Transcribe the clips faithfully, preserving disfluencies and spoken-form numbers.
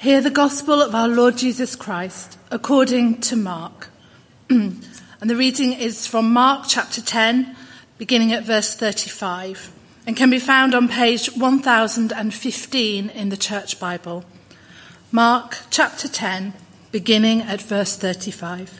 Hear the gospel of our Lord Jesus Christ according to Mark. And the reading is from Mark chapter ten, beginning at verse thirty-five, and can be found on page one thousand fifteen in the Church Bible. Mark chapter ten, beginning at verse thirty-five.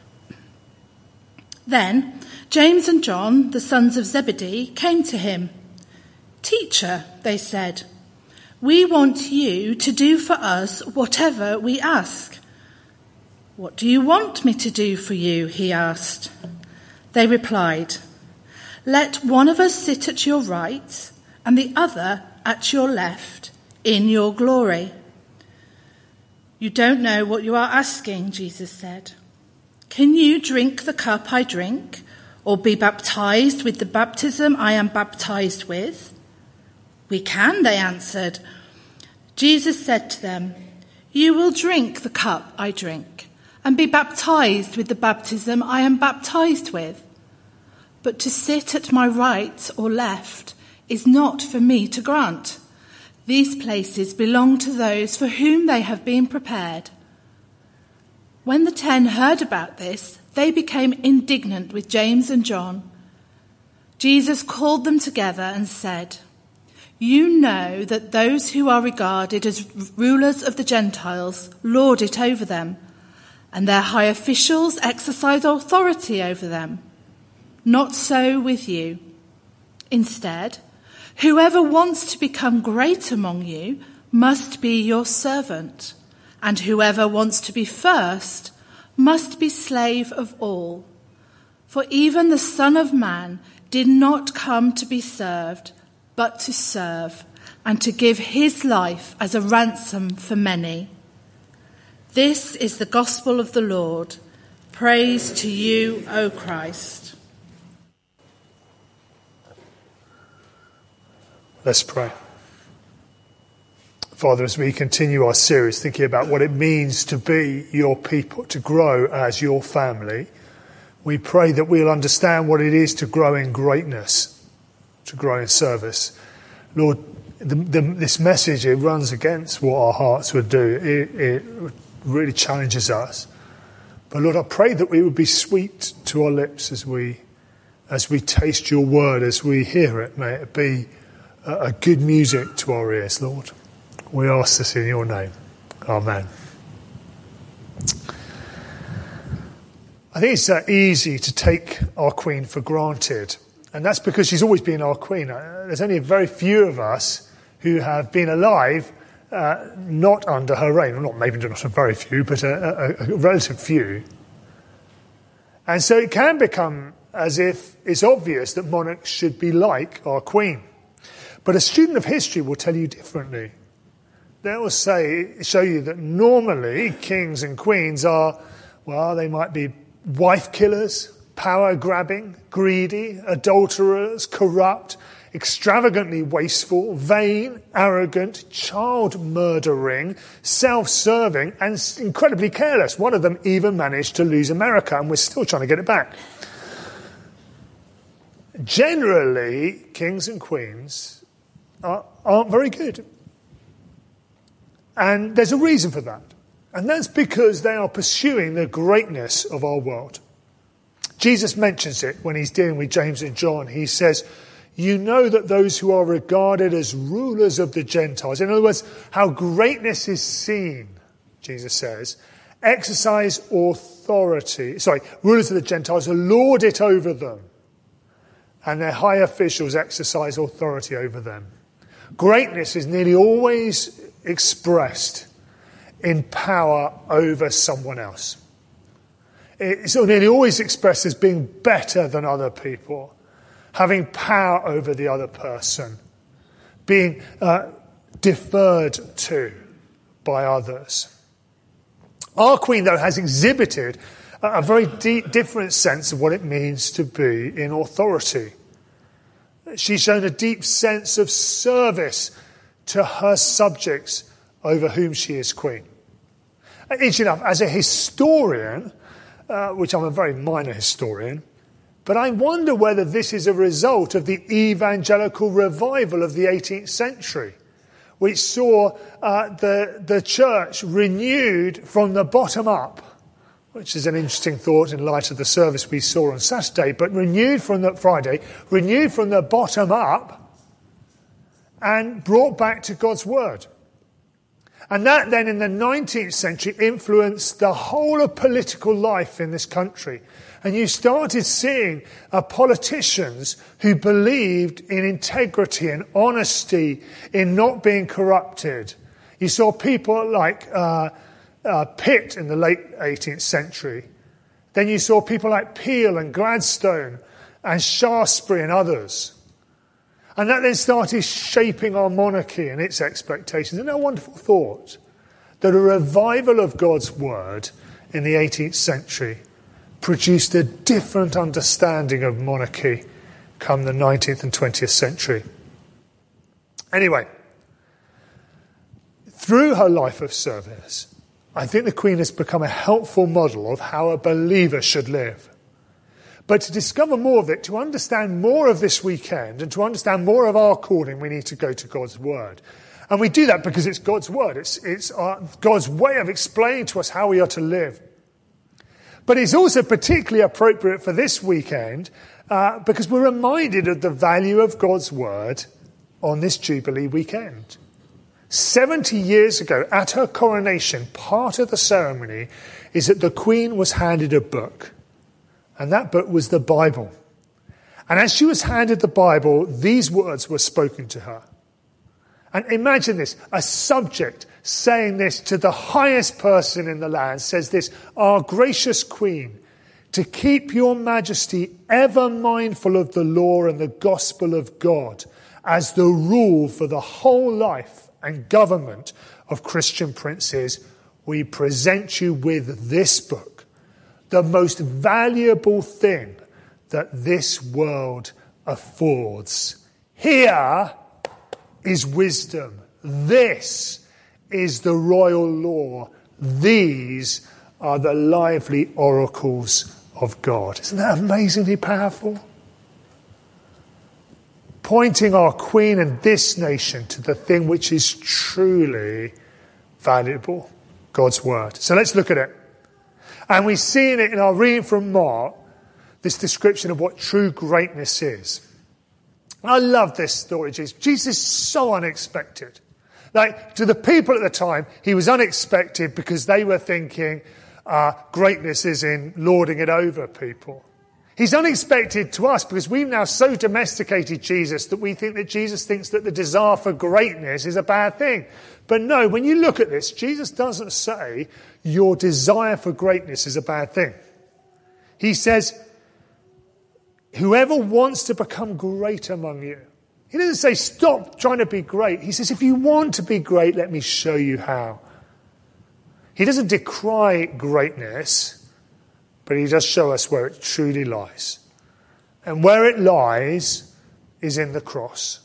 Then James and John, the sons of Zebedee, came to him. "Teacher," they said, "we want you to do for us whatever we ask." "What do you want me to do for you?" he asked. They replied, "Let one of us sit at your right and the other at your left in your glory." "You don't know what you are asking," Jesus said. "Can you drink the cup I drink, or be baptized with the baptism I am baptized with?" "We can," they answered. Jesus said to them, "You will drink the cup I drink and be baptized with the baptism I am baptized with. But to sit at my right or left is not for me to grant. These places belong to those for whom they have been prepared." When the ten heard about this, they became indignant with James and John. Jesus called them together and said, "You know that those who are regarded as rulers of the Gentiles lord it over them, and their high officials exercise authority over them. Not so with you. Instead, whoever wants to become great among you must be your servant, and whoever wants to be first must be slave of all. For even the Son of Man did not come to be served, but to serve, and to give his life as a ransom for many." This is the gospel of the Lord. Praise to you, O Christ. Let's pray. Father, as we continue our series thinking about what it means to be your people, to grow as your family, we pray that we'll understand what it is to grow in greatness, to grow in service. Lord, the, the, this message, it runs against what our hearts would do. It, it really challenges us. But Lord, I pray that we would be sweet to our lips as we as we taste your word, as we hear it. May it be a, a good music to our ears, Lord. We ask this in your name. Amen. I think it's uh, easy to take our Queen for granted. And that's because she's always been our Queen. There's only a very few of us who have been alive uh, not under her reign. Well, not maybe not a very few, but a, a, a relative few. And so it can become as if it's obvious that monarchs should be like our Queen. But a student of history will tell you differently. They will say, show you that normally kings and queens are, well, they might be wife killers, power-grabbing, greedy, adulterers, corrupt, extravagantly wasteful, vain, arrogant, child-murdering, self-serving, and incredibly careless. One of them even managed to lose America, and we're still trying to get it back. Generally, kings and queens are, aren't very good. And there's a reason for that. And that's because they are pursuing the greatness of our world. Jesus mentions it when he's dealing with James and John. He says, "You know that those who are regarded as rulers of the Gentiles," in other words, how greatness is seen, Jesus says, exercise authority. Sorry, rulers of the Gentiles lord it over them, and their high officials exercise authority over them. Greatness is nearly always expressed in power over someone else. It's nearly always expressed as being better than other people, having power over the other person, being uh, deferred to by others. Our Queen, though, has exhibited a very deep, different sense of what it means to be in authority. She's shown a deep sense of service to her subjects over whom she is queen. Interesting enough, as a historian, uh, which I'm a very minor historian, but I wonder whether this is a result of the evangelical revival of the eighteenth century, which saw uh, the, the church renewed from the bottom up, which is an interesting thought in light of the service we saw on Saturday, but renewed from the Friday, renewed from the bottom up and brought back to God's word. And that then in the nineteenth century influenced the whole of political life in this country. And you started seeing uh, politicians who believed in integrity and honesty, in not being corrupted. You saw people like uh, uh, Pitt in the late eighteenth century. Then you saw people like Peel and Gladstone and Shaftesbury and others. And that then started shaping our monarchy and its expectations. Isn't that a wonderful thought? That a revival of God's word in the eighteenth century produced a different understanding of monarchy come the nineteenth and twentieth century. Anyway, through her life of service, I think the Queen has become a helpful model of how a believer should live. But to discover more of it, to understand more of this weekend, and to understand more of our calling, we need to go to God's word. And we do that because it's God's word. It's, it's our, God's way of explaining to us how we are to live. But it's also particularly appropriate for this weekend uh, because we're reminded of the value of God's word on this Jubilee weekend. seventy years ago, at her coronation, part of the ceremony is that the Queen was handed a book. And that book was the Bible. And as she was handed the Bible, these words were spoken to her. And imagine this, a subject saying this to the highest person in the land says this, "Our gracious Queen, to keep your majesty ever mindful of the law and the gospel of God as the rule for the whole life and government of Christian princes, we present you with this book, the most valuable thing that this world affords. Here is wisdom. This is the royal law. These are the lively oracles of God." Isn't that amazingly powerful? Pointing our Queen and this nation to the thing which is truly valuable, God's word. So let's look at it. And we see in it, in our reading from Mark, this description of what true greatness is. I love this story, Jesus. Jesus is so unexpected. Like, to the people at the time, he was unexpected because they were thinking uh, greatness is in lording it over people. He's unexpected to us because we've now so domesticated Jesus that we think that Jesus thinks that the desire for greatness is a bad thing. But no, when you look at this, Jesus doesn't say your desire for greatness is a bad thing. He says, whoever wants to become great among you. He doesn't say stop trying to be great. He says, if you want to be great, let me show you how. He doesn't decry greatness, but he does show us where it truly lies. And where it lies is in the cross.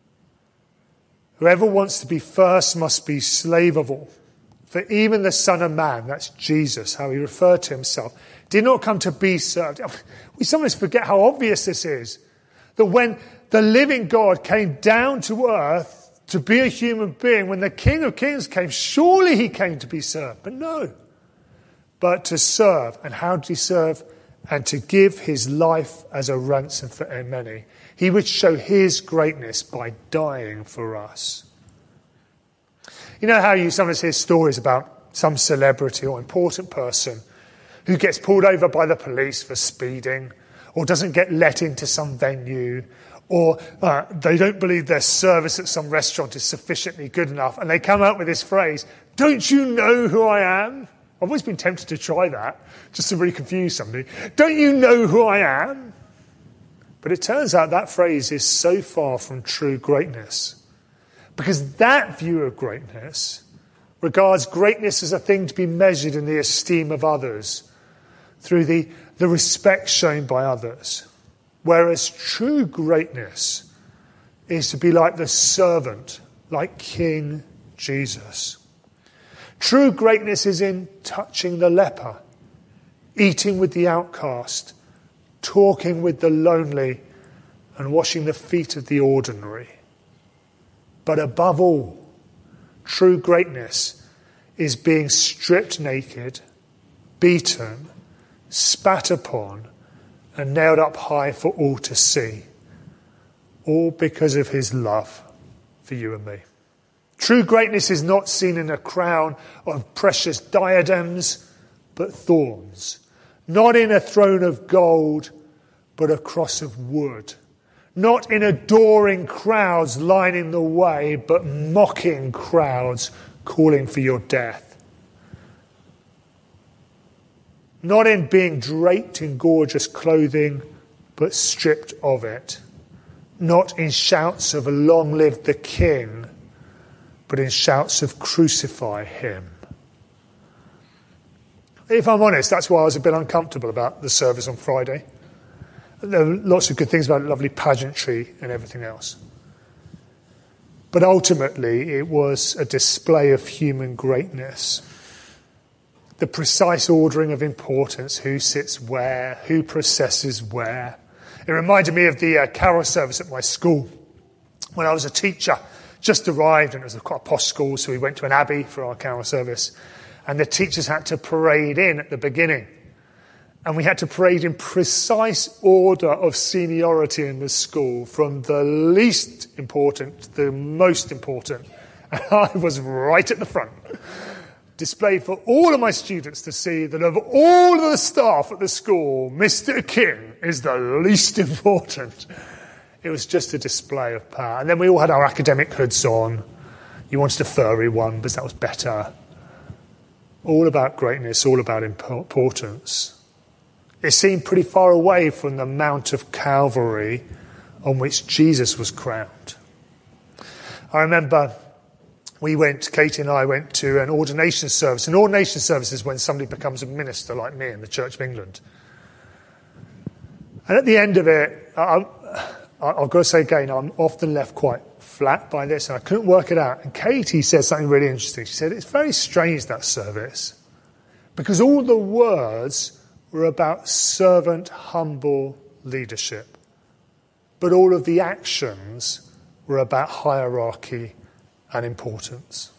Whoever wants to be first must be slave of all. For even the Son of Man, that's Jesus, how he referred to himself, did not come to be served. We sometimes forget how obvious this is. That when the living God came down to earth to be a human being, when the King of Kings came, surely he came to be served. But no. But to serve. And how did he serve? And to give his life as a ransom for many. He would show his greatness by dying for us. You know how you sometimes hear stories about some celebrity or important person who gets pulled over by the police for speeding, or doesn't get let into some venue, or uh, they don't believe their service at some restaurant is sufficiently good enough, and they come out with this phrase, "Don't you know who I am?" I've always been tempted to try that, just to really confuse somebody. "Don't you know who I am?" But it turns out that phrase is so far from true greatness. Because that view of greatness regards greatness as a thing to be measured in the esteem of others, through the, the respect shown by others. Whereas true greatness is to be like the servant, like King Jesus. True greatness is in touching the leper, eating with the outcast, talking with the lonely, and washing the feet of the ordinary. But above all, True greatness is being stripped naked, beaten, spat upon, and nailed up high for all to see. All because of his love for you and me. True greatness is not seen in a crown of precious diadems, but thorns. Not in a throne of gold, but a cross of wood. Not in adoring crowds lining the way, but mocking crowds calling for your death. Not in being draped in gorgeous clothing, but stripped of it. Not in shouts of long live the King, but in shouts of crucify him. If I'm honest, that's why I was a bit uncomfortable about the service on Friday. There were lots of good things about it, lovely pageantry and everything else. But ultimately, it was a display of human greatness. The precise ordering of importance, who sits where, who processes where. It reminded me of the uh, carol service at my school. When I was a teacher, just arrived, and it was quite a posh school, so we went to an abbey for our carol service. And the teachers had to parade in at the beginning. And we had to parade in precise order of seniority in the school, from the least important to the most important. And I was right at the front, displayed for all of my students to see that of all of the staff at the school, Mister King is the least important. It was just a display of power. And then we all had our academic hoods on. You wanted a furry one, because that was better. All about greatness, all about importance. It seemed pretty far away from the Mount of Calvary on which Jesus was crowned. I remember we went, Katie and I went to an ordination service. An ordination service is when somebody becomes a minister like me in the Church of England. And at the end of it, I, I, I've got to say again, I'm often left quite flat by this, and I couldn't work it out. And Katie said something really interesting. She said, it's very strange, that service, because all the words were about servant, humble leadership. But all of the actions were about hierarchy and importance.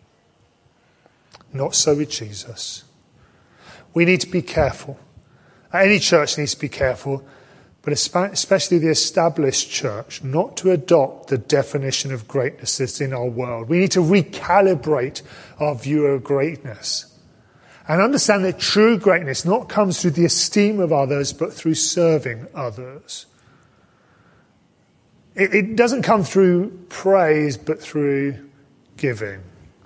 Not so with Jesus. We need to be careful. Any church needs to be careful, but especially the established church, not to adopt the definition of greatness that's in our world. We need to recalibrate our view of greatness. And understand that true greatness not comes through the esteem of others, but through serving others. It, it doesn't come through praise, but through giving.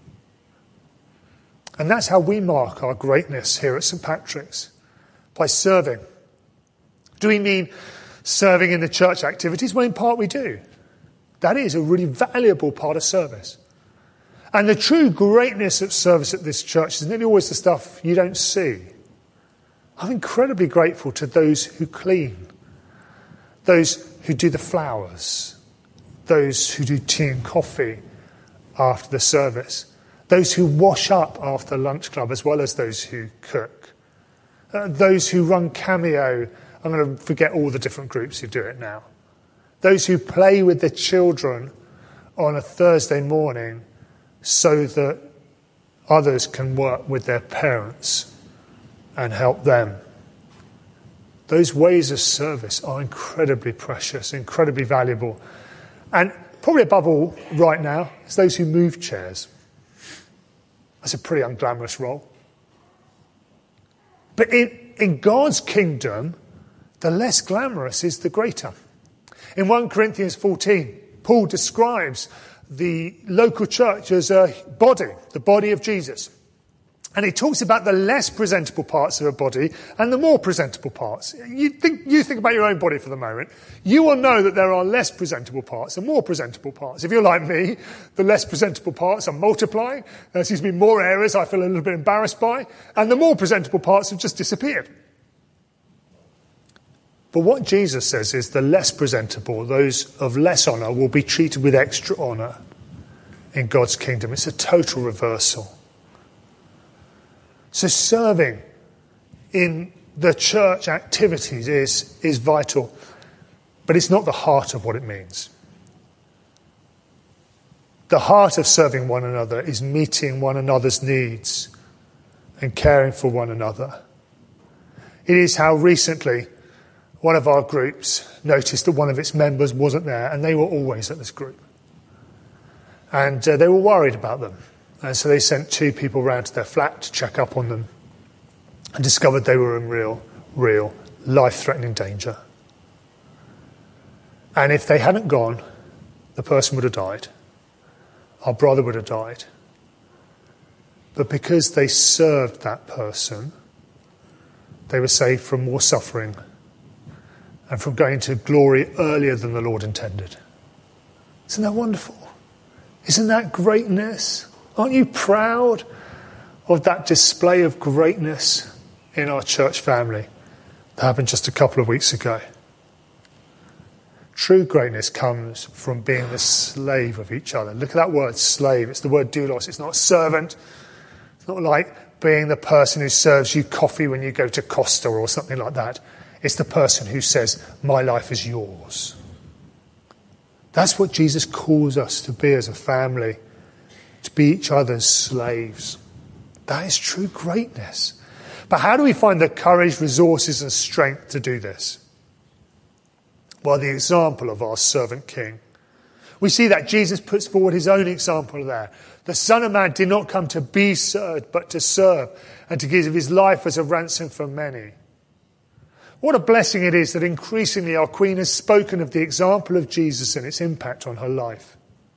And that's how we mark our greatness here at St Patrick's, by serving. Do we mean serving in the church activities? Well, in part we do. That is a really valuable part of service. And the true greatness of service at this church is nearly always the stuff you don't see. I'm incredibly grateful to those who clean, those who do the flowers, those who do tea and coffee after the service, those who wash up after the lunch club, as well as those who cook, uh, those who run Cameo. I'm going to forget all the different groups who do it now. Those who play with the children on a Thursday morning so that others can work with their parents and help them. Those ways of service are incredibly precious, incredibly valuable. And probably above all, right now, is those who move chairs. That's a pretty unglamorous role. But in, in God's kingdom, the less glamorous is the greater. In First Corinthians fourteen, Paul describes the local church as a body, the body of Jesus. And he talks about the less presentable parts of a body and the more presentable parts. You think, you think about your own body for the moment. You will know that there are less presentable parts and more presentable parts. If you're like me, the less presentable parts are multiplying. There seems to be more areas I feel a little bit embarrassed by. And the more presentable parts have just disappeared. But what Jesus says is the less presentable, those of less honour, will be treated with extra honour in God's kingdom. It's a total reversal. So serving in the church activities is, is vital, but it's not the heart of what it means. The heart of serving one another is meeting one another's needs and caring for one another. It is how recently one of our groups noticed that one of its members wasn't there, and they were always at this group. And uh, they were worried about them. And so they sent two people round to their flat to check up on them and discovered they were in real, real life-threatening danger. And if they hadn't gone, the person would have died. Our brother would have died. But because they served that person, they were saved from more suffering and from going to glory earlier than the Lord intended. Isn't that wonderful? Isn't that greatness? Aren't you proud of that display of greatness in our church family that happened just a couple of weeks ago? True greatness comes from being the slave of each other. Look at that word, slave. It's the word doulos. It's not servant. It's not like being the person who serves you coffee when you go to Costa or something like that. It's the person who says, my life is yours. That's what Jesus calls us to be as a family, to be each other's slaves. That is true greatness. But how do we find the courage, resources and strength to do this? Well, the example of our servant king. We see that Jesus puts forward his own example there. The Son of Man did not come to be served, but to serve, and to give his life as a ransom for many. What a blessing it is that increasingly our Queen has spoken of the example of Jesus and its impact on her life.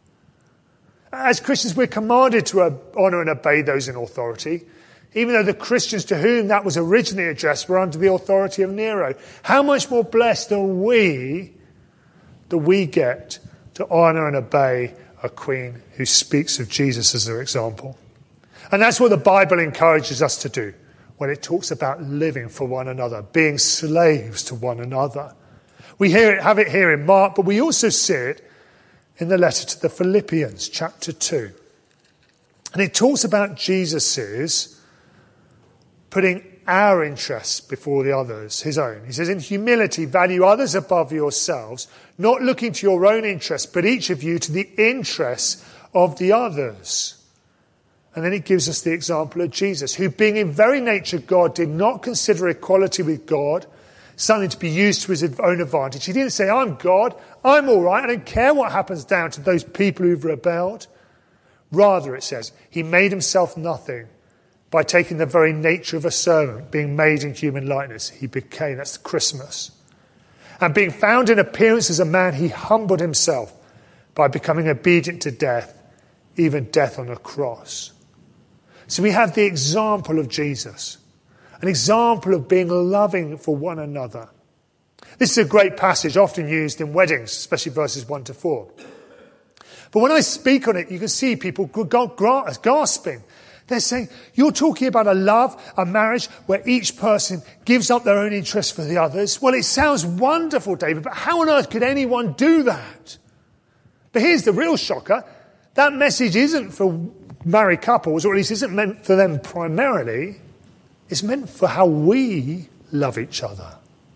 As Christians, we're commanded to honour and obey those in authority, even though the Christians to whom that was originally addressed were under the authority of Nero. How much more blessed are we that we get to honour and obey a Queen who speaks of Jesus as her example? And that's what the Bible encourages us to do when it talks about living for one another, being slaves to one another. We hear it, have it here in Mark, but we also see it in the letter to the Philippians, chapter two. And it talks about Jesus's putting our interests before the others, his own. He says, in humility, value others above yourselves, not looking to your own interests, but each of you to the interests of the others. And then he gives us the example of Jesus, who being in very nature God, did not consider equality with God something to be used to his own advantage. He didn't say, I'm God, I'm all right, I don't care what happens down to those people who've rebelled. Rather, it says, he made himself nothing. By taking the very nature of a servant, being made in human likeness, he became, that's Christmas. And being found in appearance as a man, he humbled himself by becoming obedient to death, even death on a cross. So we have the example of Jesus, an example of being loving for one another. This is a great passage, often used in weddings, especially verses one to four. But when I speak on it, you can see people gasping. They're saying, you're talking about a love, a marriage, where each person gives up their own interests for the others. Well, it sounds wonderful, David, but how on earth could anyone do that? But here's the real shocker. That message isn't for married couples, or at least isn't meant for them primarily. It's meant for how we love each other.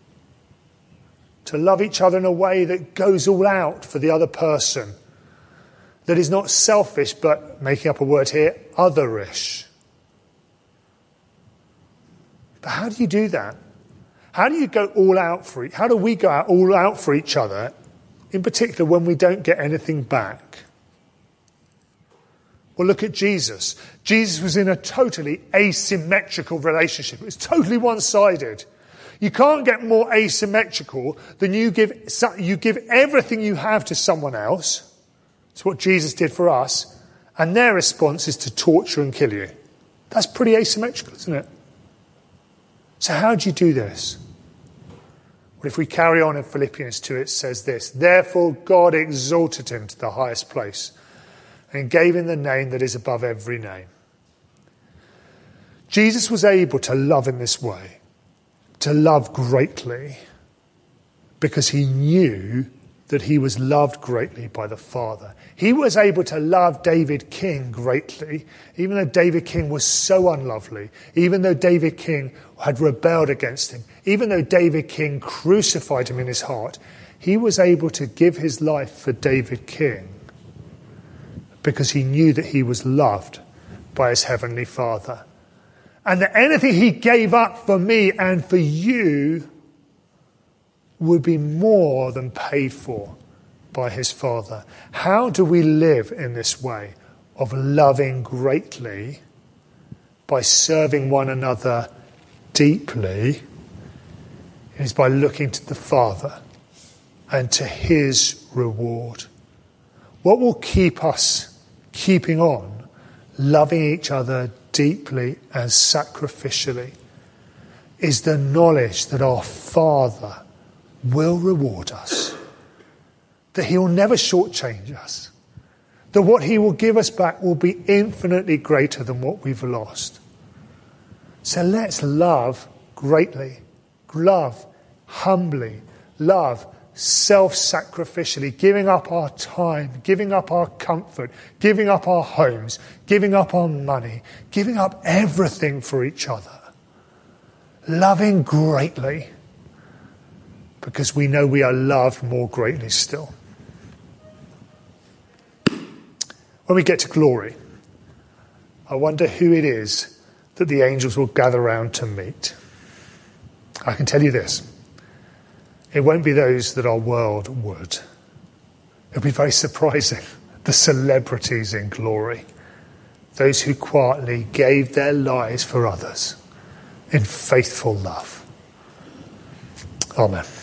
To love each other in a way that goes all out for the other person. That is not selfish, but, making up a word here, otherish. But how do you do that? How do you go all out for each, how do we go out all out for each other, in particular when we don't get anything back? Well, look at Jesus. Jesus was in a totally asymmetrical relationship. It was totally one-sided. You can't get more asymmetrical than you give, you give everything you have to someone else. It's what Jesus did for us. And their response is to torture and kill you. That's pretty asymmetrical, isn't it? So how do you do this? Well, if we carry on in Philippians two, it says this. Therefore God exalted him to the highest place and gave him the name that is above every name. Jesus was able to love in this way, to love greatly, because he knew that he was loved greatly by the Father. He was able to love David King greatly, even though David King was so unlovely, even though David King had rebelled against him, even though David King crucified him in his heart, he was able to give his life for David King because he knew that he was loved by his heavenly Father. And that anything he gave up for me and for you would be more than paid for by his Father. How do we live in this way of loving greatly by serving one another deeply? It is by looking to the Father and to his reward. What will keep us keeping on loving each other deeply and sacrificially is the knowledge that our Father will reward us, that he will never shortchange us, that what he will give us back will be infinitely greater than what we've lost. So let's love greatly, love humbly, love self-sacrificially, giving up our time, giving up our comfort, giving up our homes, giving up our money, giving up everything for each other. Loving greatly, because we know we are loved more greatly still. When we get to glory, I wonder who it is that the angels will gather round to meet. I can tell you this. It won't be those that our world would. It'll be very surprising. The celebrities in glory. Those who quietly gave their lives for others in faithful love. Amen.